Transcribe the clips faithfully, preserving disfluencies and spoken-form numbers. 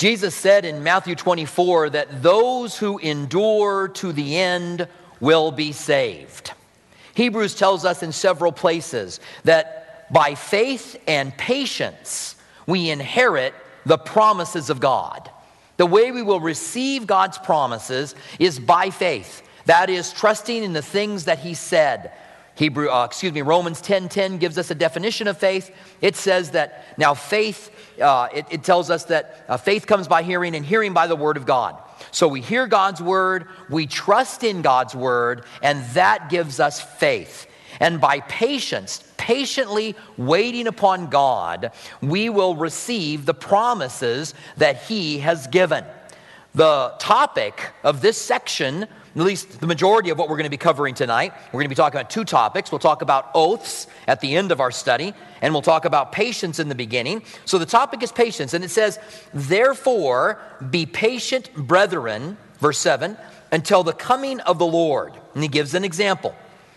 Jesus said in Matthew twenty-four that those who endure to the end will be saved. Hebrews tells us in several places that by faith and patience we inherit the promises of God. The way we will receive God's promises is by faith. That is, trusting in the things that He said. Hebrew, uh, excuse me, Romans ten ten gives us a definition of faith. It says that now faith, uh, it, it tells us that uh, faith comes by hearing, and hearing by the word of God. So we hear God's word, we trust in God's word, and that gives us faith. And by patience, patiently waiting upon God, we will receive the promises that He has given. The topic of this section, at least the majority of what we're going to be covering tonight, we're going to be talking about two topics. We'll talk about oaths at the end of our study, and we'll talk about patience in the beginning. So the topic is patience, and it says, therefore, be patient, brethren, verse seven, until the coming of the Lord. And he gives an example.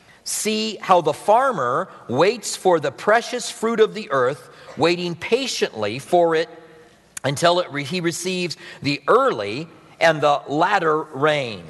See how the farmer waits for the precious fruit of the earth, waiting patiently for it until it re- he receives the early and the latter rain.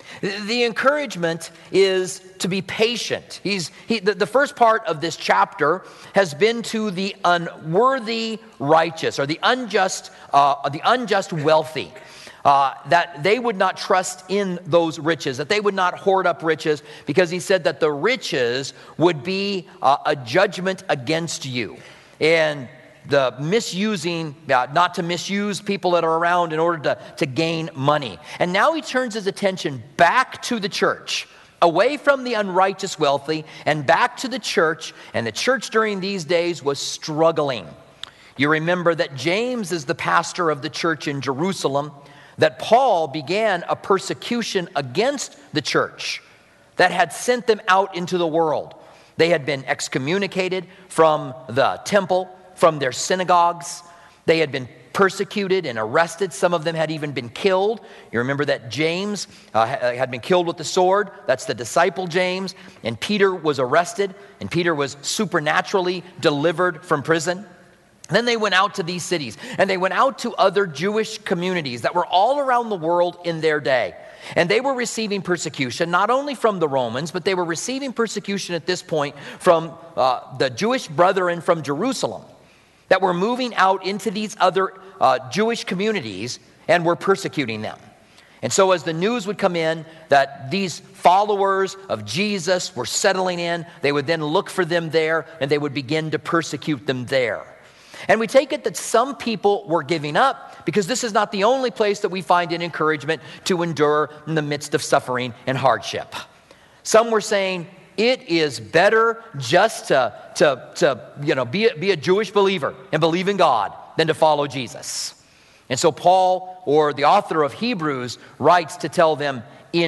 The encouragement is to be patient. He's, he, the, the first part of this chapter has been to the unworthy righteous, or the unjust, uh, the unjust wealthy. Uh, that they would not trust in those riches, that they would not hoard up riches, because he said that the riches would be uh, a judgment against you. And the misusing, uh, not to misuse people that are around in order to, to gain money. And now he turns his attention back to the church, away from the unrighteous wealthy, and back to the church. And the church during these days was struggling. You remember that James is the pastor of the church in Jerusalem, that Paul began a persecution against the church that had sent them out into the world. They had been excommunicated from the temple, from their synagogues. They had been persecuted and arrested. Some of them had even been killed. You remember that James uh, had been killed with the sword. That's the disciple James. And Peter was arrested, and Peter was supernaturally delivered from prison. Then they went out to these cities, and they went out to other Jewish communities that were all around the world in their day. And they were receiving persecution, not only from the Romans, but they were receiving persecution at this point from uh, the Jewish brethren from Jerusalem that were moving out into these other uh, Jewish communities and were persecuting them. And so as the news would come in that these followers of Jesus were settling in, they would then look for them there, and they would begin to persecute them there. And we take it that some people were giving up, because this is not the only place that we find an encouragement to endure in the midst of suffering and hardship. Some were saying it is better just to, to, to you know, be a, be a Jewish believer and believe in God than to follow Jesus. And so Paul, or the author of Hebrews, writes to tell them,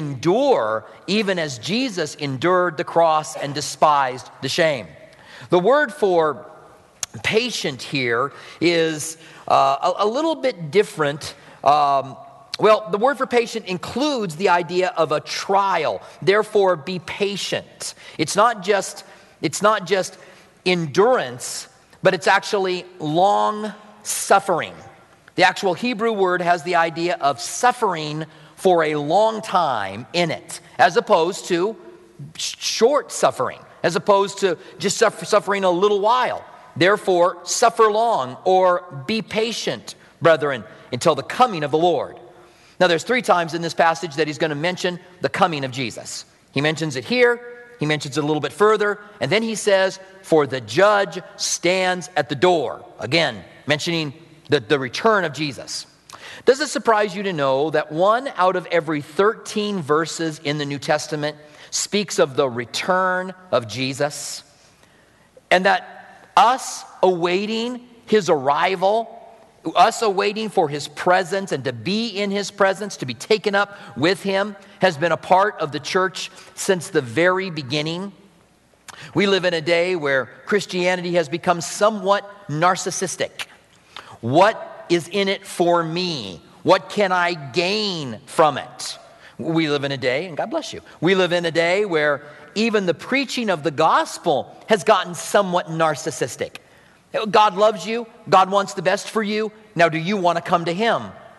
endure even as Jesus endured the cross and despised the shame. The word for patient here is uh, a, a little bit different. Um, well, the word for patient includes the idea of a trial. Therefore, be patient. It's not just it's not just endurance, but it's actually long suffering. The actual Hebrew word has the idea of suffering for a long time in it, as opposed to short suffering, as opposed to just suffer, suffering a little while. Therefore, suffer long, or be patient, brethren, until the coming of the Lord. Now, there's three times in this passage that he's going to mention the coming of Jesus. He mentions it here, he mentions it a little bit further, and then he says, for the judge stands at the door. Again, mentioning the, the return of Jesus. Does it surprise you to know that one out of every thirteen verses in the New Testament speaks of the return of Jesus? And that us awaiting his arrival, us awaiting for his presence and to be in his presence, to be taken up with him, has been a part of the church since the very beginning. We live in a day where Christianity has become somewhat narcissistic. What is in it for me? What can I gain from it? We live in a day, and God bless you, we live in a day where even the preaching of the gospel has gotten somewhat narcissistic. God loves you. God wants the best for you. Now, do you want to come to him?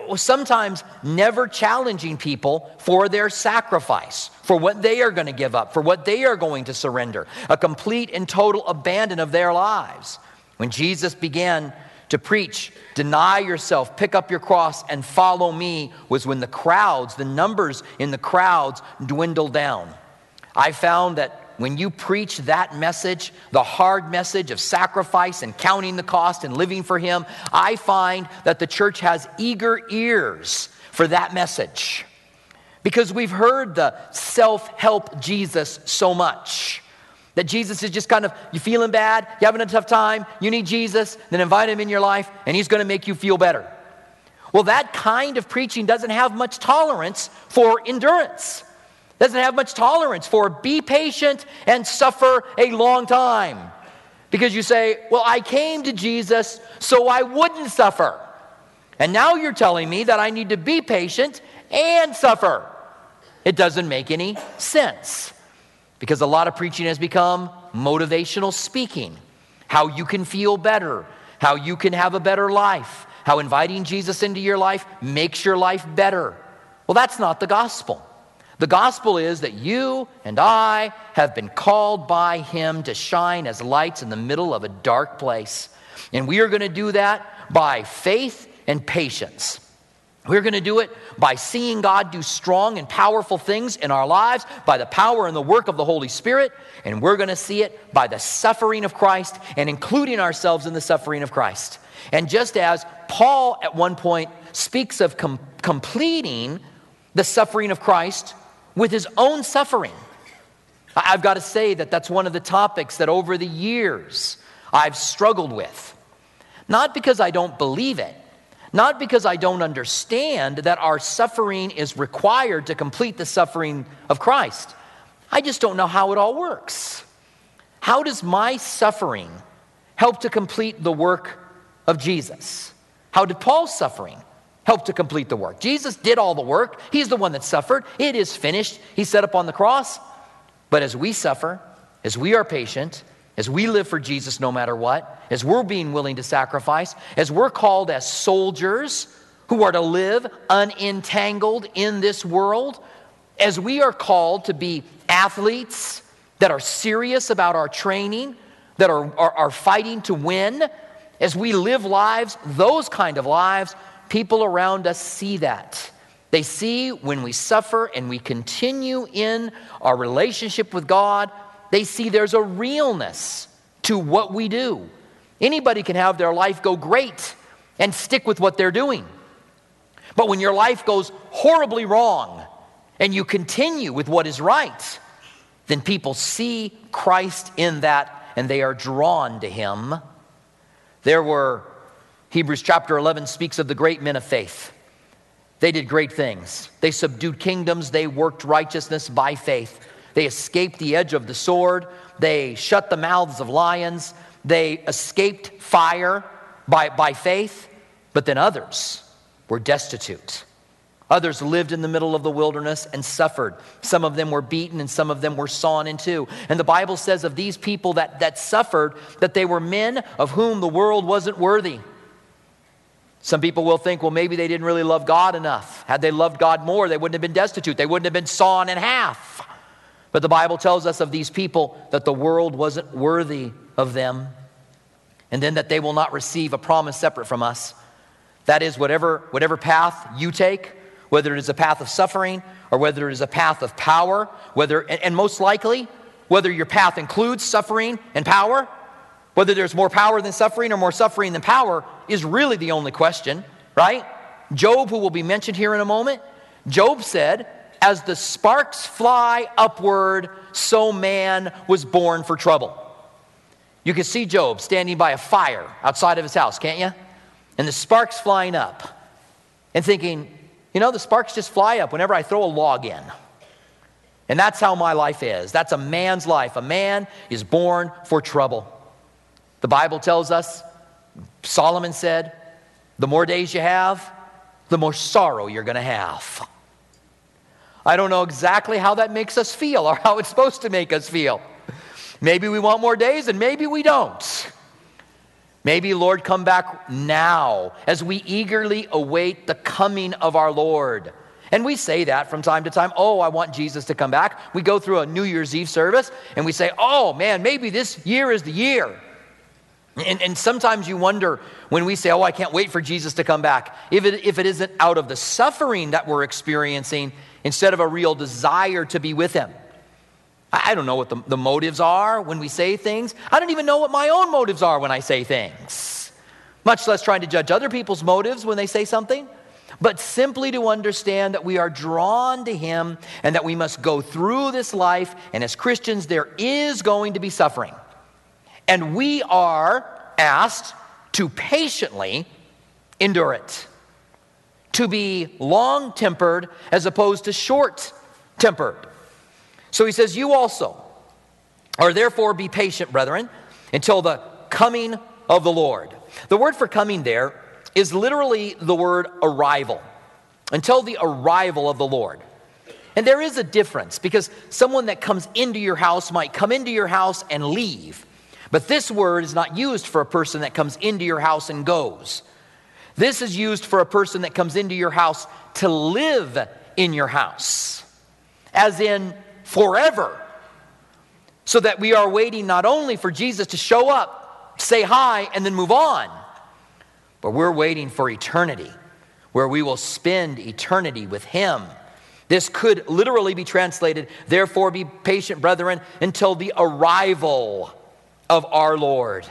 sometimes never challenging people for their sacrifice, for what they are going to give up, for what they are going to surrender, a complete and total abandon of their lives. When Jesus began to preach, deny yourself, pick up your cross, and follow me, was when the crowds, the numbers in the crowds dwindled down. I found that when you preach that message, the hard message of sacrifice and counting the cost and living for Him, I find that the church has eager ears for that message. Because we've heard the self-help Jesus so much. That Jesus is just kind of, you feeling bad, you having a tough time, you need Jesus, then invite Him in your life and He's going to make you feel better. Well, that kind of preaching doesn't have much tolerance for endurance. Doesn't have much tolerance for be patient and suffer a long time. Because you say, well, I came to Jesus so I wouldn't suffer. And now you're telling me that I need to be patient and suffer. It doesn't make any sense. Because a lot of preaching has become motivational speaking. How you can feel better. How you can have a better life. How inviting Jesus into your life makes your life better. Well, that's not the gospel. The gospel is that you and I have been called by Him to shine as lights in the middle of a dark place. And we are going to do that by faith and patience. We're going to do it by seeing God do strong and powerful things in our lives by the power and the work of the Holy Spirit. And we're going to see it by the suffering of Christ and including ourselves in the suffering of Christ. And just as Paul at one point speaks of com- completing the suffering of Christ with his own suffering. I've got to say that that's one of the topics that over the years I've struggled with. Not because I don't believe it, not because I don't understand that our suffering is required to complete the suffering of Christ. I just don't know how it all works. How does my suffering help to complete the work of Jesus? How did Paul's suffering help to complete the work? Jesus did all the work. He's the one that suffered. It is finished. He set up on the cross. But as we suffer, as we are patient, as we live for Jesus no matter what, as we're being willing to sacrifice, as we're called as soldiers who are to live unentangled in this world, as we are called to be athletes that are serious about our training, that are, are, are fighting to win, as we live lives, those kind of lives, people around us see that. They see when we suffer and we continue in our relationship with God, they see there's a realness to what we do. Anybody can have their life go great and stick with what they're doing. But when your life goes horribly wrong and you continue with what is right, then people see Christ in that and they are drawn to Him. There were Hebrews chapter eleven speaks of the great men of faith. They did great things. They subdued kingdoms. They worked righteousness by faith. They escaped the edge of the sword. They shut the mouths of lions. They escaped fire by, by faith. But then others were destitute. Others lived in the middle of the wilderness and suffered. Some of them were beaten and some of them were sawn in two. And the Bible says of these people that, that suffered that they were men of whom the world wasn't worthy. Some people will think, well, maybe they didn't really love God enough. Had they loved God more, they wouldn't have been destitute. They wouldn't have been sawn in half. But the Bible tells us of these people that the world wasn't worthy of them. And then that they will not receive a promise separate from us. That is, whatever, whatever path you take, whether it is a path of suffering or whether it is a path of power, whether, and, and most likely, whether your path includes suffering and power, whether there's more power than suffering or more suffering than power is really the only question, right? Job, who will be mentioned here in a moment, Job said, as the sparks fly upward, so man was born for trouble. You can see Job standing by a fire outside of his house, can't you? And the sparks flying up and thinking, you know, the sparks just fly up whenever I throw a log in. And that's how my life is. That's a man's life. A man is born for trouble. The Bible tells us, Solomon said, the more days you have, the more sorrow you're going to have. I don't know exactly how that makes us feel or how it's supposed to make us feel. Maybe we want more days and maybe we don't. Maybe, Lord, come back now as we eagerly await the coming of our Lord. And we say that from time to time. Oh, I want Jesus to come back. We go through a New Year's Eve service and we say, oh man, maybe this year is the year. And, and sometimes you wonder when we say, oh, I can't wait for Jesus to come back, if it, if it isn't out of the suffering that we're experiencing instead of a real desire to be with him. I don't know what the, the motives are when we say things. I don't even know what my own motives are when I say things, much less trying to judge other people's motives when they say something. But simply to understand that we are drawn to him and that we must go through this life. And as Christians, there is going to be suffering. And we are asked to patiently endure it, to be long-tempered as opposed to short-tempered. So he says, you also are therefore be patient, brethren, until the coming of the Lord. The word for coming there is literally the word arrival, until the arrival of the Lord. And there is a difference, because someone that comes into your house might come into your house and leave. But this word is not used for a person that comes into your house and goes. This is used for a person that comes into your house to live in your house, as in forever. So that we are waiting not only for Jesus to show up, say hi, and then move on, but we're waiting for eternity, where we will spend eternity with him. This could literally be translated, therefore be patient, brethren, until the arrival of our Lord.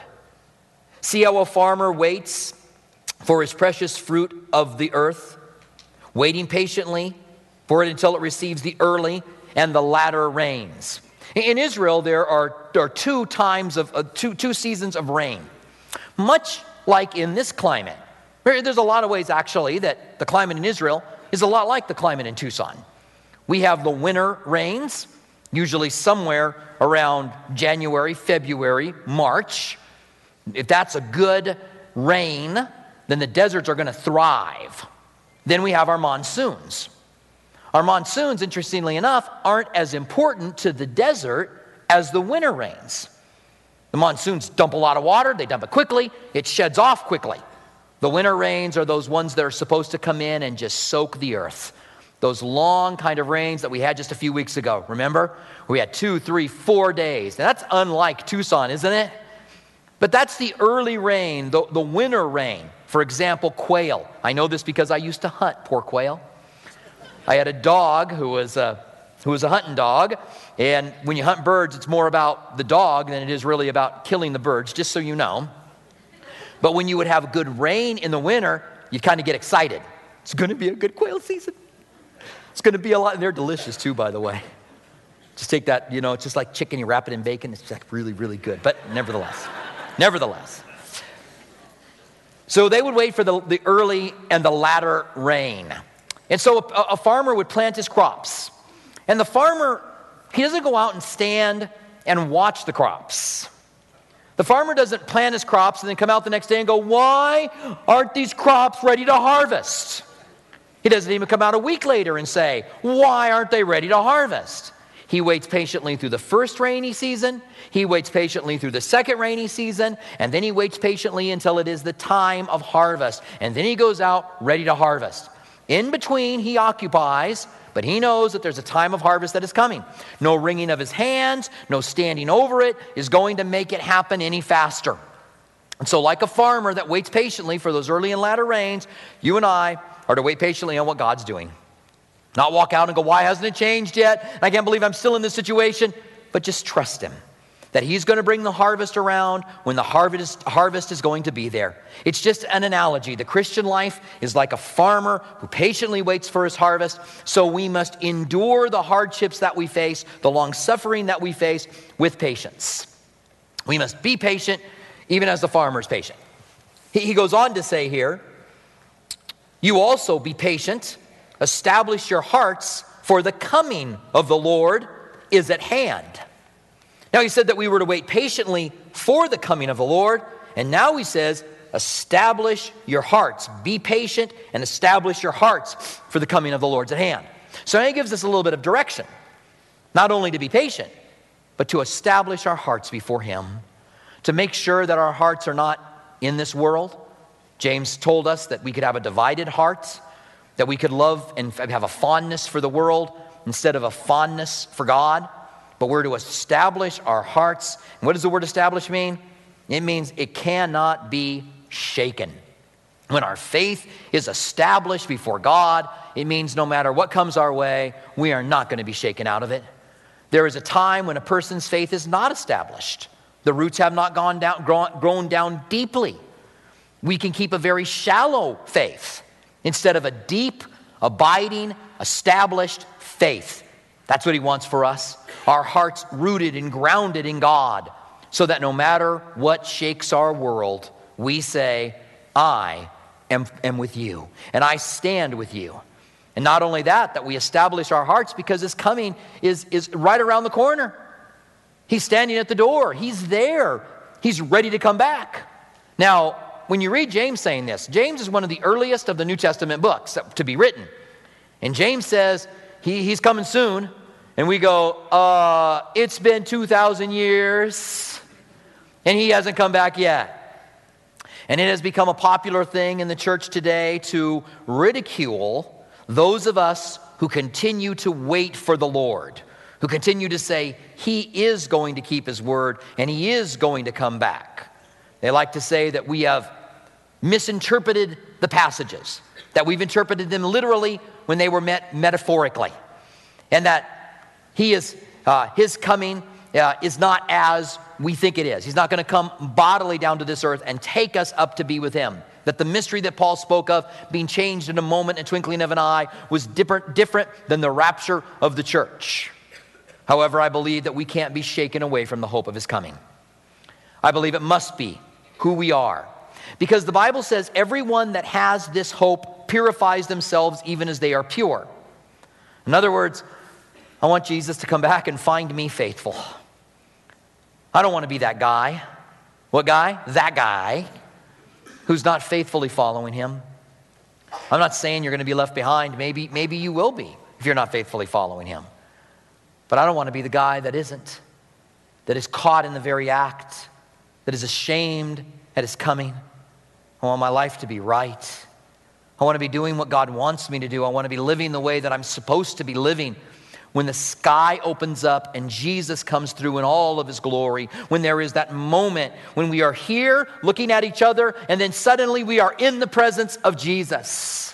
See how a farmer waits for his precious fruit of the earth, waiting patiently for it until it receives the early and the latter rains. In Israel, there are, there are two times of uh, two, two seasons of rain, much like in this climate. There's a lot of ways actually that the climate in Israel is a lot like the climate in Tucson. We have the winter rains, usually somewhere around January, February, March. If that's a good rain, then the deserts are going to thrive. Then we have our monsoons. Our monsoons, interestingly enough, aren't as important to the desert as the winter rains. The monsoons dump a lot of water, they dump it quickly, it sheds off quickly. The winter rains are those ones that are supposed to come in and just soak the earth. Those long kind of rains that we had just a few weeks ago, remember? We had two, three, four days. Now that's unlike Tucson, isn't it? But that's the early rain, the, the winter rain. For example, quail. I know this because I used to hunt poor quail. I had a dog who was a, who was a hunting dog, and when you hunt birds, it's more about the dog than it is really about killing the birds, just so you know. But when you would have good rain in the winter, you'd kind of get excited. It's going to be a good quail season. It's going to be a lot, and they're delicious too, by the way. Just take that, you know, it's just like chicken, you wrap it in bacon, it's like really, really good. But nevertheless, nevertheless. So they would wait for the, the early and the latter rain. And so a, a farmer would plant his crops. And the farmer, he doesn't go out and stand and watch the crops. The farmer doesn't plant his crops and then come out the next day and go, why aren't these crops ready to harvest? He doesn't even come out a week later and say, why aren't they ready to harvest? He waits patiently through the first rainy season. He waits patiently through the second rainy season. And then he waits patiently until it is the time of harvest. And then he goes out ready to harvest. In between, he occupies, but he knows that there's a time of harvest that is coming. No wringing of his hands, no standing over it is going to make it happen any faster. And so like a farmer that waits patiently for those early and latter rains, you and I are to wait patiently on what God's doing. Not walk out and go, why hasn't it changed yet? I can't believe I'm still in this situation. But just trust him that he's going to bring the harvest around when the harvest, harvest is going to be there. It's just an analogy. The Christian life is like a farmer who patiently waits for his harvest. So we must endure the hardships that we face, the long suffering that we face with patience. We must be patient even as the farmer is patient. He, he goes on to say here, you also be patient, establish your hearts, for the coming of the Lord is at hand. Now he said that we were to wait patiently for the coming of the Lord, and now he says, establish your hearts. Be patient and establish your hearts for the coming of the Lord's at hand. So now he gives us a little bit of direction, not only to be patient, but to establish our hearts before him, to make sure that our hearts are not in this world. James told us that we could have a divided heart, that we could love and have a fondness for the world instead of a fondness for God. But we're to establish our hearts. And what does the word establish mean? It means it cannot be shaken. When our faith is established before God, it means no matter what comes our way, we are not going to be shaken out of it. There is a time when a person's faith is not established. The roots have not gone down, grown, grown down deeply. We can keep a very shallow faith instead of a deep, abiding, established faith. That's what he wants for us. Our hearts rooted and grounded in God, so that no matter what shakes our world, we say, I am, am with you, and I stand with you. And not only that, that we establish our hearts because his coming is, is right around the corner. He's standing at the door. He's there. He's ready to come back. Now, when you read James saying this, James is one of the earliest of the New Testament books to be written. And James says he, he's coming soon. And we go, uh, it's been two thousand years, and he hasn't come back yet. And it has become a popular thing in the church today to ridicule those of us who continue to wait for the Lord, who continue to say he is going to keep his word and he is going to come back. They like to say that we have misinterpreted the passages, that we've interpreted them literally when they were meant metaphorically, and that he is uh, his coming uh, is not as we think it is. He's not going to come bodily down to this earth and take us up to be with him. That the mystery that Paul spoke of, being changed in a moment, a twinkling of an eye, was different, different than the rapture of the church. However, I believe that we can't be shaken away from the hope of his coming. I believe it must be who we are. Because the Bible says everyone that has this hope purifies themselves even as they are pure. In other words, I want Jesus to come back and find me faithful. I don't want to be that guy. What guy? That guy who's not faithfully following him. I'm not saying you're going to be left behind. Maybe, maybe you will be if you're not faithfully following him. But I don't want to be the guy that isn't, that is caught in the very act, that is ashamed at his coming. I want my life to be right. I want to be doing what God wants me to do. I want to be living the way that I'm supposed to be living. When the sky opens up and Jesus comes through in all of his glory, when there is that moment when we are here looking at each other and then suddenly we are in the presence of Jesus.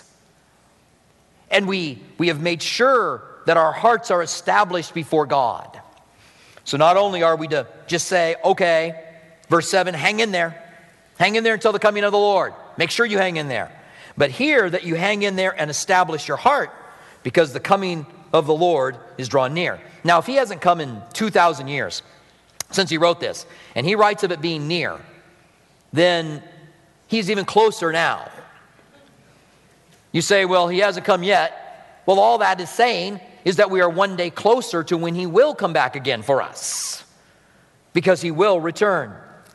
And we, we have made sure that our hearts are established before God. So not only are we to just say, okay, verse seven, hang in there. Hang in there until the coming of the Lord. Make sure you hang in there. But here that you hang in there and establish your heart because the coming of the Lord is drawn near. Now, if he hasn't come in two thousand years since he wrote this, and he writes of it being near, then he's even closer now. You say, well, he hasn't come yet. Well, all that is saying is that we are one day closer to when he will come back again for us, because he will return.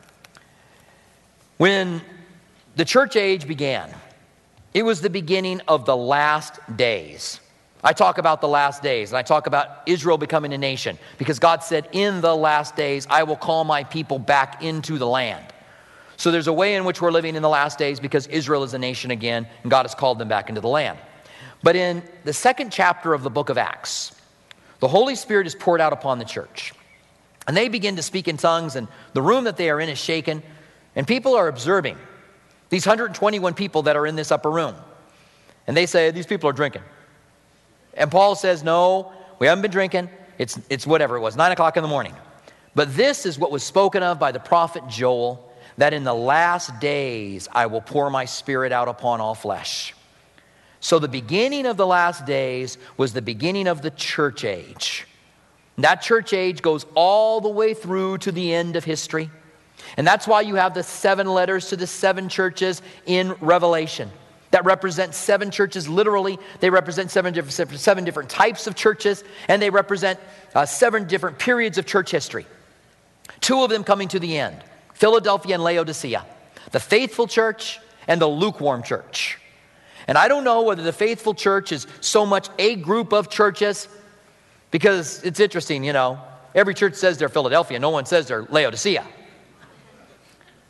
When the church age began, it was the beginning of the last days. I talk about the last days, and I talk about Israel becoming a nation, because God said, in the last days, I will call my people back into the land. So there's a way in which we're living in the last days because Israel is a nation again, and God has called them back into the land. But in the second chapter of the book of Acts, the Holy Spirit is poured out upon the church. And they begin to speak in tongues, and the room that they are in is shaken, and people are observing these one hundred twenty-one people that are in this upper room. And they say, these people are drinking. And Paul says, no, we haven't been drinking. It's, it's whatever it was, nine o'clock in the morning. But this is what was spoken of by the prophet Joel, that in the last days I will pour my spirit out upon all flesh. So the beginning of the last days was the beginning of the church age. And that church age goes all the way through to the end of history. And that's why you have the seven letters to the seven churches in Revelation. That represent seven churches. Literally, they represent seven different, seven different types of churches, and they represent uh, seven different periods of church history. Two of them coming to the end, Philadelphia and Laodicea, the faithful church and the lukewarm church. And I don't know whether the faithful church is so much a group of churches, because it's interesting, you know, every church says they're Philadelphia, no one says they're Laodicea.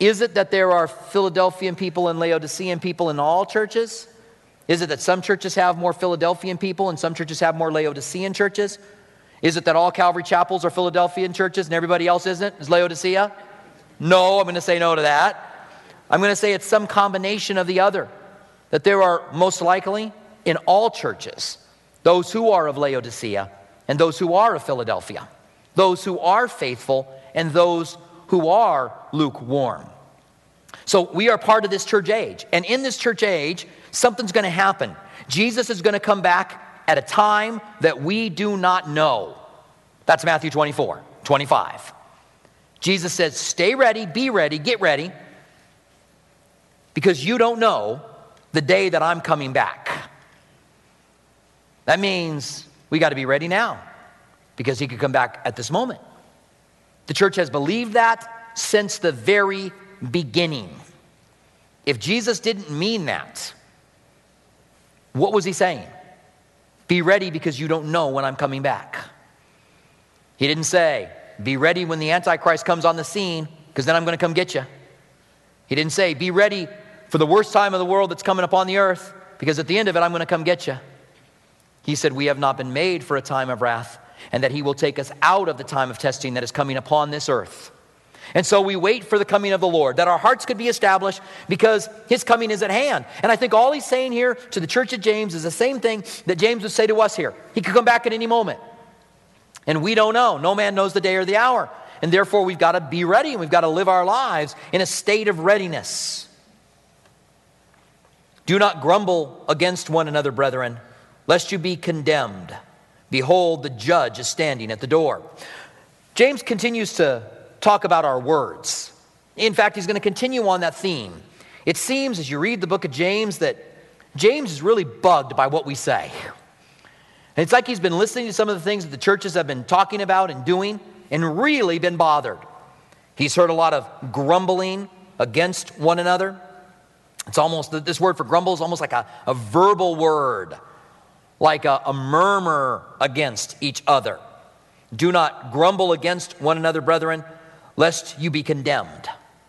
Is it that there are Philadelphian people and Laodicean people in all churches? Is it that some churches have more Philadelphian people and some churches have more Laodicean churches? Is it that all Calvary chapels are Philadelphian churches and everybody else isn't? Is Laodicea? No, I'm going to say no to that. I'm going to say it's some combination of the other. That there are most likely in all churches those who are of Laodicea and those who are of Philadelphia. Those who are faithful and those who are lukewarm. So we are part of this church age. And in this church age, something's going to happen. Jesus is going to come back at a time that we do not know. That's Matthew twenty-four, twenty-five. Jesus says, stay ready, be ready, get ready, because you don't know the day that I'm coming back. That means we got to be ready now, because he could come back at this moment. The church has believed that since the very beginning. If Jesus didn't mean that, what was he saying? Be ready because you don't know when I'm coming back. He didn't say, be ready when the Antichrist comes on the scene, because then I'm going to come get you. He didn't say, be ready for the worst time of the world that's coming upon the earth, because at the end of it, I'm going to come get you. He said, we have not been made for a time of wrath, and that he will take us out of the time of testing that is coming upon this earth. And so we wait for the coming of the Lord, that our hearts could be established because his coming is at hand. And I think all he's saying here to the church of James is the same thing that James would say to us here. He could come back at any moment. And we don't know. No man knows the day or the hour. And therefore we've got to be ready, and we've got to live our lives in a state of readiness. Do not grumble against one another, brethren, lest you be condemned. Behold, the judge is standing at the door. James continues to talk about our words. In fact, he's going to continue on that theme. It seems, as you read the book of James, that James is really bugged by what we say. And it's like he's been listening to some of the things that the churches have been talking about and doing and really been bothered. He's heard a lot of grumbling against one another. It's almost, this word for grumble is almost like a, a verbal word, like a, a murmur against each other. Do not grumble against one another, brethren, lest you be condemned.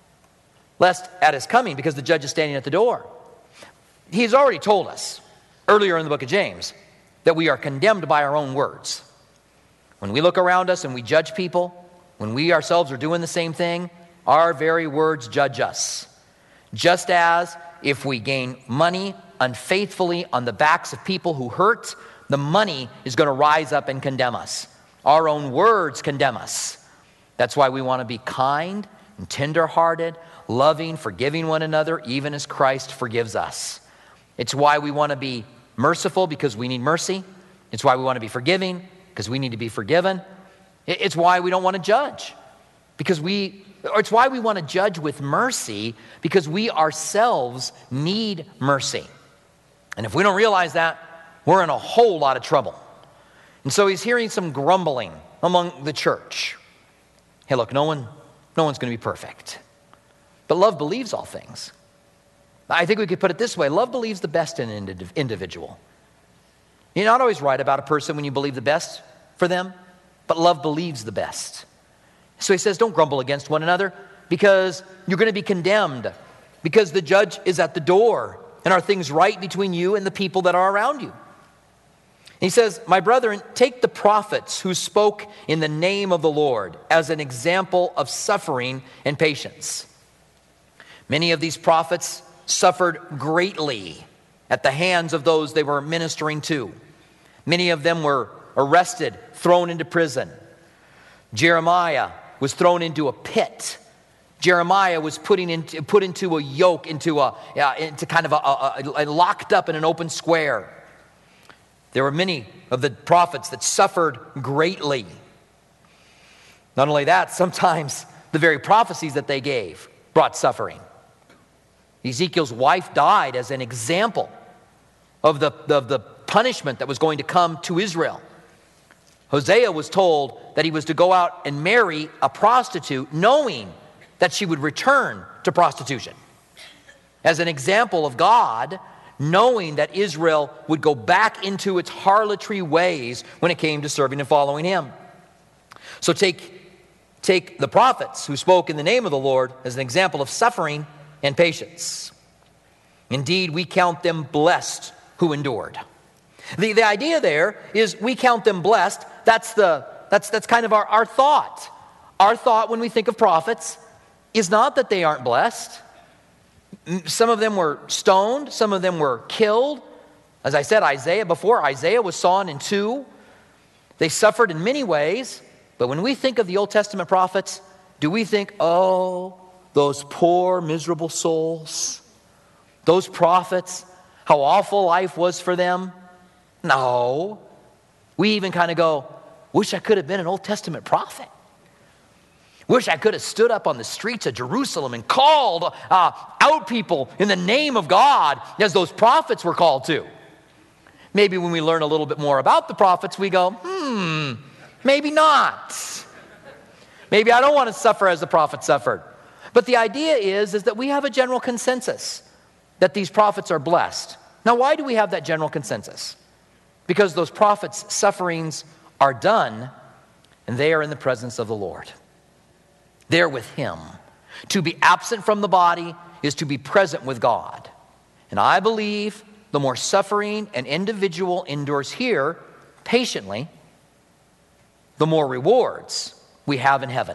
Lest at his coming, because the judge is standing at the door. He's already told us earlier in the book of James that we are condemned by our own words. When we look around us and we judge people, when we ourselves are doing the same thing, our very words judge us. Just as if we gain money unfaithfully on the backs of people who hurt, the money is going to rise up and condemn us. Our own words condemn us. That's why we want to be kind and tenderhearted, loving, forgiving one another, even as Christ forgives us. It's why we want to be merciful, because we need mercy. It's why we want to be forgiving, because we need to be forgiven. It's why we don't want to judge, because we, or it's why we want to judge with mercy, because we ourselves need mercy. And if we don't realize that, we're in a whole lot of trouble. And so he's hearing some grumbling among the church. Hey, look, no one, no one's going to be perfect. But love believes all things. I think we could put it this way. Love believes the best in an individual. You're not always right about a person when you believe the best for them, but love believes the best. So he says, don't grumble against one another, because you're going to be condemned, because the judge is at the door. And are things right between you and the people that are around you? He says, my brethren, take the prophets who spoke in the name of the Lord as an example of suffering and patience. Many of these prophets suffered greatly at the hands of those they were ministering to. Many of them were arrested, thrown into prison. Jeremiah was thrown into a pit. Jeremiah was putting into, put into a yoke, into a uh, into kind of a, a, a locked up in an open square. There were many of the prophets that suffered greatly. Not only that, sometimes the very prophecies that they gave brought suffering. Ezekiel's wife died as an example of the, of the punishment that was going to come to Israel. Hosea was told that he was to go out and marry a prostitute, knowing that she would return to prostitution. As an example of God, knowing that Israel would go back into its harlotry ways when it came to serving and following him. So take take the prophets who spoke in the name of the Lord as an example of suffering and patience. Indeed, we count them blessed who endured. The, the idea there is we count them blessed. That's, the, that's, that's kind of our, our thought. Our thought when we think of prophets is not that they aren't blessed. Some of them were stoned. Some of them were killed. As I said, Isaiah, before Isaiah was sawn in two. They suffered in many ways. But when we think of the Old Testament prophets, do we think, oh, those poor, miserable souls, those prophets, how awful life was for them? No. We even kind of go, wish I could have been an Old Testament prophet. Wish I could have stood up on the streets of Jerusalem and called uh, out people in the name of God as those prophets were called to. Maybe when we learn a little bit more about the prophets, we go, hmm, maybe not. Maybe I don't want to suffer as the prophet suffered. But the idea is, is that we have a general consensus that these prophets are blessed. Now, why do we have that general consensus? Because those prophets' sufferings are done, and they are in the presence of the Lord. They're with Him. To be absent from the body is to be present with God. And I believe the more suffering an individual endures here patiently, the more rewards we have in heaven.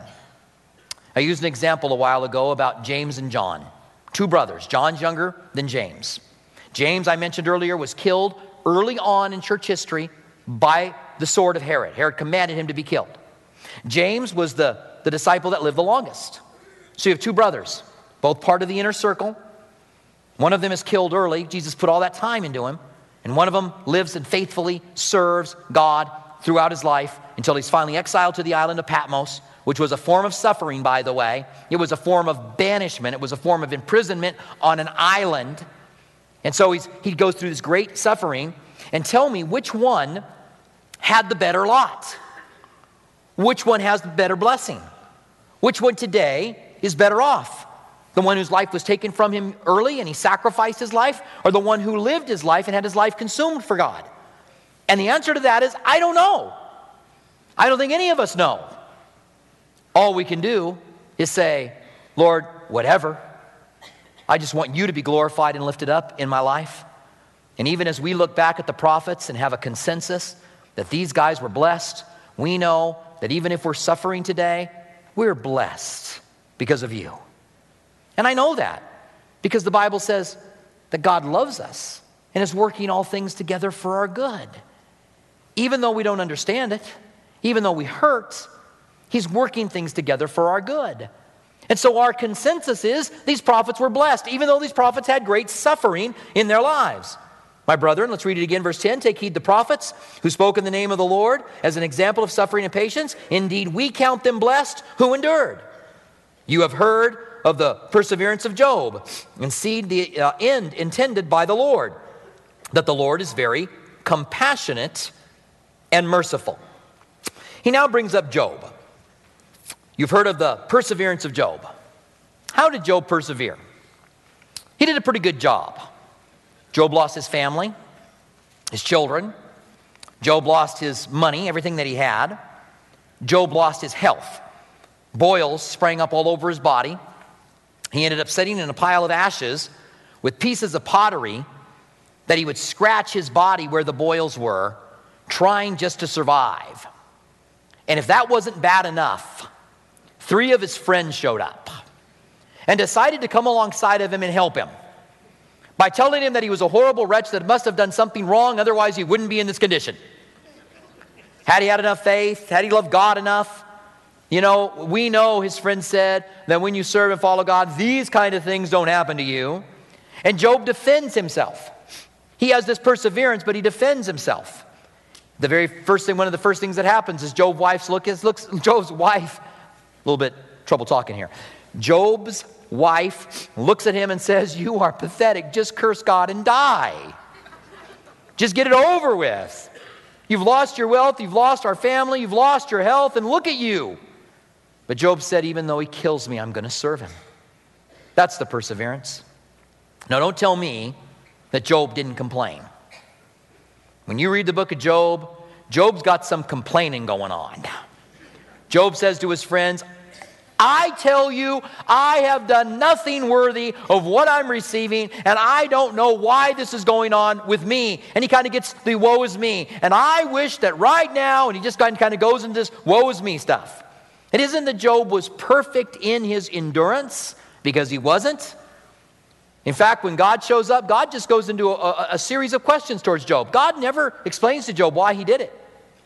I used an example a while ago about James and John, two brothers. John's younger than James. James, I mentioned earlier, was killed early on in church history by the sword of Herod. Herod commanded him to be killed. James was the, the disciple that lived the longest. So you have two brothers, both part of the inner circle. One of them is killed early. Jesus put all that time into him. And one of them lives and faithfully serves God throughout his life until he's finally exiled to the island of Patmos, which was a form of suffering, by the way. It was a form of banishment. It was a form of imprisonment on an island. And so he's, he goes through this great suffering. And tell me, which one had the better lot? Which one has the better blessing? Which one today is better off? The one whose life was taken from him early and he sacrificed his life, or the one who lived his life and had his life consumed for God? And the answer to that is, I don't know. I don't think any of us know. All we can do is say, Lord, whatever. I just want you to be glorified and lifted up in my life. And even as we look back at the prophets and have a consensus that these guys were blessed, we know that even if we're suffering today, we're blessed because of you. And I know that because the Bible says that God loves us and is working all things together for our good. Even though we don't understand it, even though we hurt, He's working things together for our good. And so our consensus is these prophets were blessed, even though these prophets had great suffering in their lives. My brethren, let's read it again, verse ten. Take heed the prophets who spoke in the name of the Lord as an example of suffering and patience. Indeed, we count them blessed who endured. You have heard of the perseverance of Job and seen the uh, end intended by the Lord, that the Lord is very compassionate and merciful. He now brings up Job. You've heard of the perseverance of Job. How did Job persevere? He did a pretty good job. Job lost his family, his children. Job lost his money, everything that he had. Job lost his health. Boils sprang up all over his body. He ended up sitting in a pile of ashes with pieces of pottery that he would scratch his body where the boils were, trying just to survive. And if that wasn't bad enough, three of his friends showed up and decided to come alongside of him and help him by telling him that he was a horrible wretch that must have done something wrong, otherwise he wouldn't be in this condition. Had he had enough faith, had he loved God enough, you know, we know, his friends said, that when you serve and follow God, these kind of things don't happen to you. And Job defends himself. He has this perseverance, but he defends himself. The very first thing, one of the first things that happens is Job's wife's look is looks Job's wife, a little bit trouble talking here. Job's wife looks at him and says, "You are pathetic. Just curse God and die. Just get it over with. You've lost your wealth, you've lost our family, you've lost your health, and look at you." But Job said, even though he kills me, I'm going to serve him. That's the perseverance. Now, don't tell me that Job didn't complain. When you read the book of Job, Job's got some complaining going on. Job says to his friends, I tell you, I have done nothing worthy of what I'm receiving, and I don't know why this is going on with me. And he kind of gets the woe is me. And I wish that right now, and he just kind of goes into this woe is me stuff. It isn't that Job was perfect in his endurance, because he wasn't. In fact, when God shows up, God just goes into a, a, a series of questions towards Job. God never explains to Job why he did it.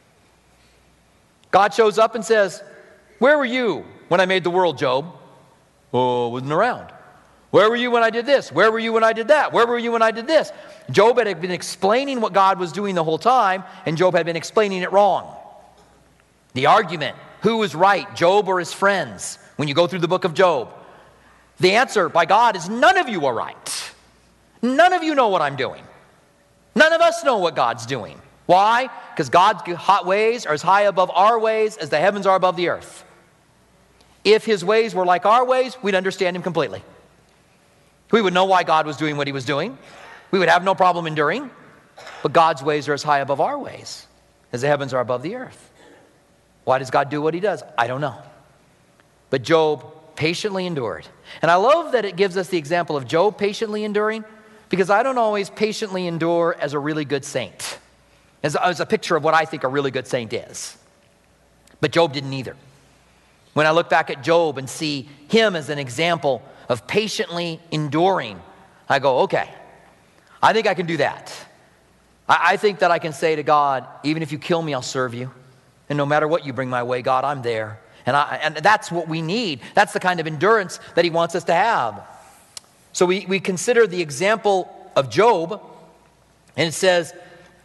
God shows up and says, where were you when I made the world, Job? Oh, wasn't around. Where were you when I did this? Where were you when I did that? Where were you when I did this? Job had been explaining what God was doing the whole time, and Job had been explaining it wrong. The argument, who was right, Job or his friends, when you go through the book of Job? The answer by God is none of you are right. None of you know what I'm doing. None of us know what God's doing. Why? Because God's hot ways are as high above our ways as the heavens are above the earth. If his ways were like our ways, we'd understand him completely. We would know why God was doing what he was doing. We would have no problem enduring. But God's ways are as high above our ways as the heavens are above the earth. Why does God do what he does? I don't know. But Job patiently endured. And I love that it gives us the example of Job patiently enduring, because I don't always patiently endure as a really good saint, as, as a picture of what I think a really good saint is. But Job didn't either. When I look back at Job and see him as an example of patiently enduring, I go, okay, I think I can do that. I, I think that I can say to God, even if you kill me, I'll serve you. And no matter what you bring my way, God, I'm there. And, I, and that's what we need. That's the kind of endurance that he wants us to have. So we, we consider the example of Job, and it says,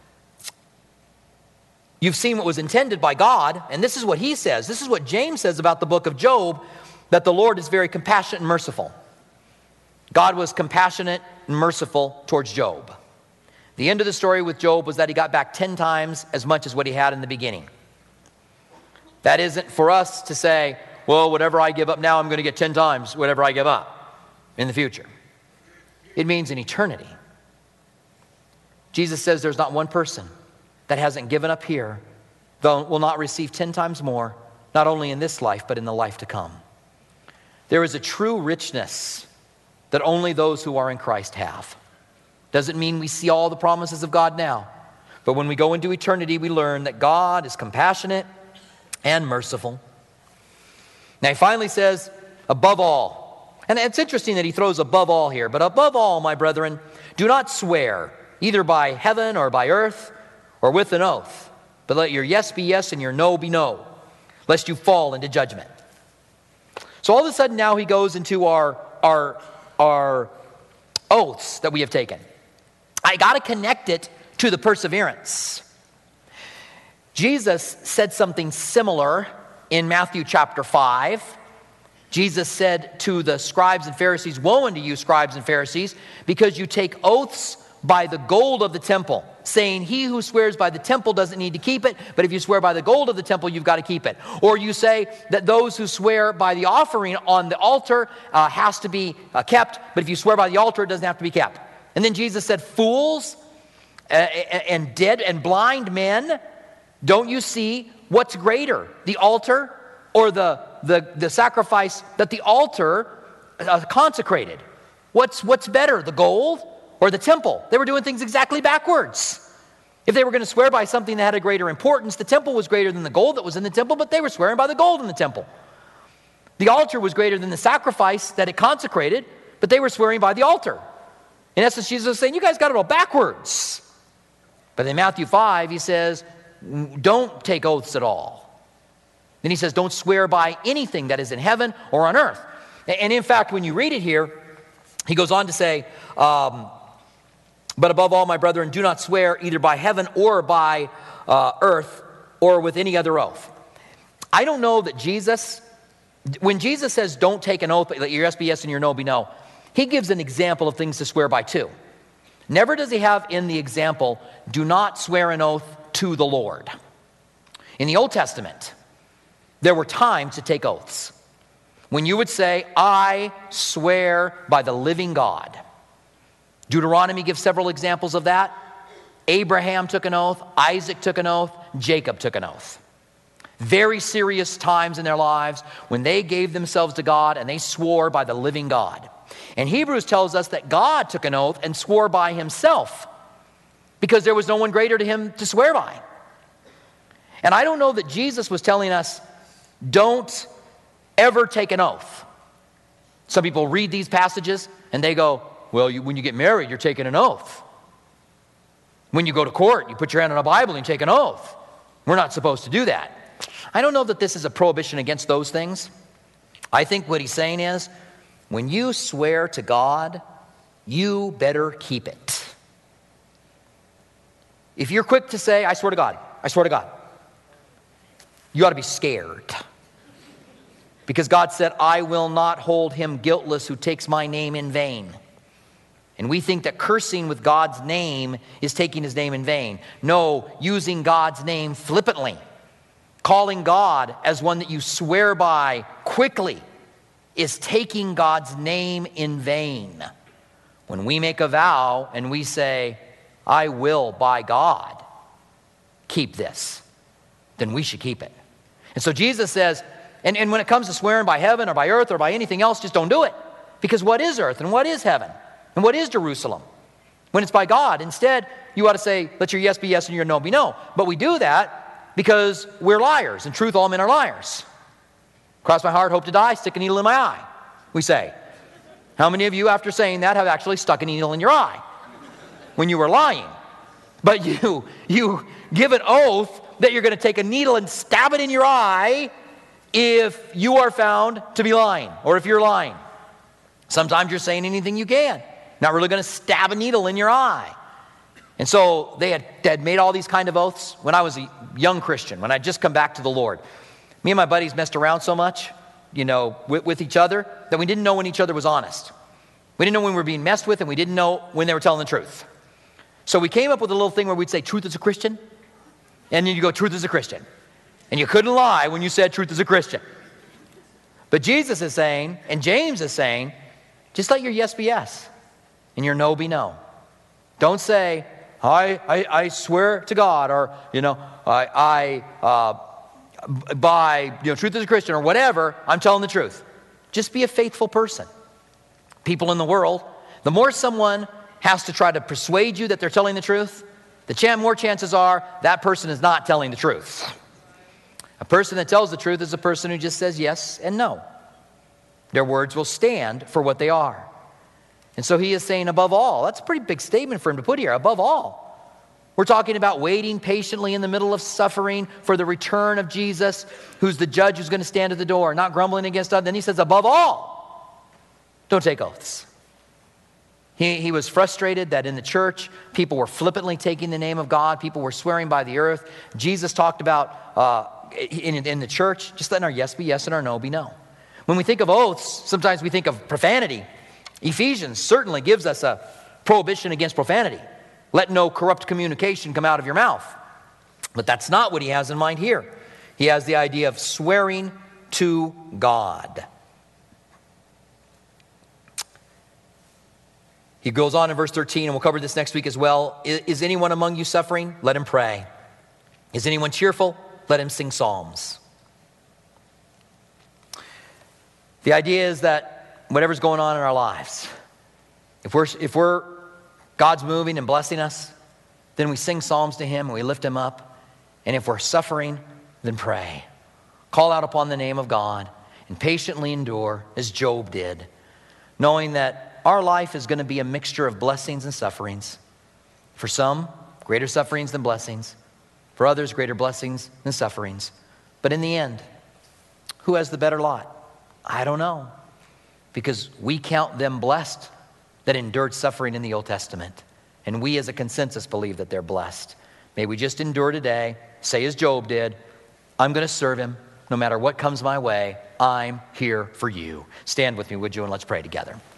you've seen what was intended by God, and this is what he says. This is what James says about the book of Job, that the Lord is very compassionate and merciful. God was compassionate and merciful towards Job. The end of the story with Job was that he got back ten times as much as what he had in the beginning. That isn't for us to say, well, whatever I give up now, I'm going to get ten times whatever I give up in the future. It means in eternity. Jesus says there's not one person that hasn't given up here, though will not receive ten times more, not only in this life, but in the life to come. There is a true richness that only those who are in Christ have. Doesn't mean we see all the promises of God now, but when we go into eternity, we learn that God is compassionate and merciful. Now he finally says, above all. And it's interesting that he throws above all here. But above all, my brethren, do not swear, either by heaven or by earth, or with an oath. But let your yes be yes and your no be no, lest you fall into judgment. So all of a sudden now he goes into our, our, our oaths that we have taken. I got to connect it to the perseverance. Jesus said something similar in Matthew chapter five. Jesus said to the scribes and Pharisees, woe unto you, scribes and Pharisees, because you take oaths by the gold of the temple, saying he who swears by the temple doesn't need to keep it, but if you swear by the gold of the temple, you've got to keep it. Or you say that those who swear by the offering on the altar uh, has to be uh, kept, but if you swear by the altar, it doesn't have to be kept. And then Jesus said, fools uh, and dead and blind men, don't you see what's greater, the altar or the, the, the sacrifice that the altar uh, consecrated? What's, what's better, the gold or the temple? They were doing things exactly backwards. If they were going to swear by something that had a greater importance, the temple was greater than the gold that was in the temple, but they were swearing by the gold in the temple. The altar was greater than the sacrifice that it consecrated, but they were swearing by the altar. In essence, Jesus was saying, you guys got it all backwards. But in Matthew five, he says, don't take oaths at all. Then he says, don't swear by anything that is in heaven or on earth. And in fact, when you read it here, he goes on to say, um, but above all, my brethren, do not swear either by heaven or by uh, earth or with any other oath. I don't know that Jesus, when Jesus says don't take an oath, but let your yes be yes and your no be no, he gives an example of things to swear by too. Never does he have in the example, do not swear an oath to the Lord. In the Old Testament, there were times to take oaths. When you would say, I swear by the living God. Deuteronomy gives several examples of that. Abraham took an oath, Isaac took an oath, Jacob took an oath. Very serious times in their lives when they gave themselves to God and they swore by the living God. And Hebrews tells us that God took an oath and swore by himself because there was no one greater to him to swear by. And I don't know that Jesus was telling us, don't ever take an oath. Some people read these passages and they go, well, you, when you get married, you're taking an oath. When you go to court, you put your hand on a Bible and you take an oath. We're not supposed to do that. I don't know that this is a prohibition against those things. I think what he's saying is, when you swear to God, you better keep it. If you're quick to say, I swear to God, I swear to God, you ought to be scared. Because God said, I will not hold him guiltless who takes my name in vain. And we think that cursing with God's name is taking his name in vain. No, using God's name flippantly, calling God as one that you swear by quickly, is taking God's name in vain. When we make a vow and we say, I will by God keep this, then we should keep it. And so Jesus says, and, and when it comes to swearing by heaven or by earth or by anything else, just don't do it. Because what is earth and what is heaven? And what is Jerusalem? When it's by God, instead, you ought to say, let your yes be yes and your no be no. But we do that because we're liars. In truth, all men are liars. Cross my heart, hope to die, stick a needle in my eye, we say. How many of you, after saying that, have actually stuck a needle in your eye when you were lying? But you, you give an oath that you're going to take a needle and stab it in your eye if you are found to be lying, or if you're lying. Sometimes you're saying anything you can. Not really going to stab a needle in your eye. And so they had, they had made all these kind of oaths. When I was a young Christian, when I'd just come back to the Lord, me and my buddies messed around so much, you know, with, with each other, that we didn't know when each other was honest. We didn't know when we were being messed with, and we didn't know when they were telling the truth. So we came up with a little thing where we'd say, truth is a Christian. And then you go, truth is a Christian. And you couldn't lie when you said truth is a Christian. But Jesus is saying, and James is saying, just let your yes be yes and your no be no. Don't say, I, I, I swear to God, or, you know, I, I uh, by, you know, truth is a Christian, or whatever, I'm telling the truth. Just be a faithful person. People in the world, the more someone has to try to persuade you that they're telling the truth, the ch- more chances are that person is not telling the truth. A person that tells the truth is a person who just says yes and no. Their words will stand for what they are. And so he is saying, above all, that's a pretty big statement for him to put here, above all. We're talking about waiting patiently in the middle of suffering for the return of Jesus, who's the judge who's going to stand at the door, not grumbling against others. Then he says, above all, don't take oaths. He, he was frustrated that in the church, people were flippantly taking the name of God. People were swearing by the earth. Jesus talked about, uh, in, in the church, just letting our yes be yes and our no be no. When we think of oaths, sometimes we think of profanity. Ephesians certainly gives us a prohibition against profanity. Let no corrupt communication come out of your mouth. But that's not what he has in mind here. He has the idea of swearing to God. He goes on in verse thirteen, and we'll cover this next week as well. Is anyone among you suffering? Let him pray. Is anyone cheerful? Let him sing psalms. The idea is that whatever's going on in our lives, if we're, if we're God's moving and blessing us, then we sing psalms to him and we lift him up. And if we're suffering, then pray. Call out upon the name of God and patiently endure as Job did, knowing that our life is going to be a mixture of blessings and sufferings. For some, greater sufferings than blessings. For others, greater blessings than sufferings. But in the end, who has the better lot? I don't know. Because we count them blessed that endured suffering in the Old Testament. And we as a consensus believe that they're blessed. May we just endure today, say as Job did, I'm going to serve him no matter what comes my way. I'm here for you. Stand with me, would you, and let's pray together.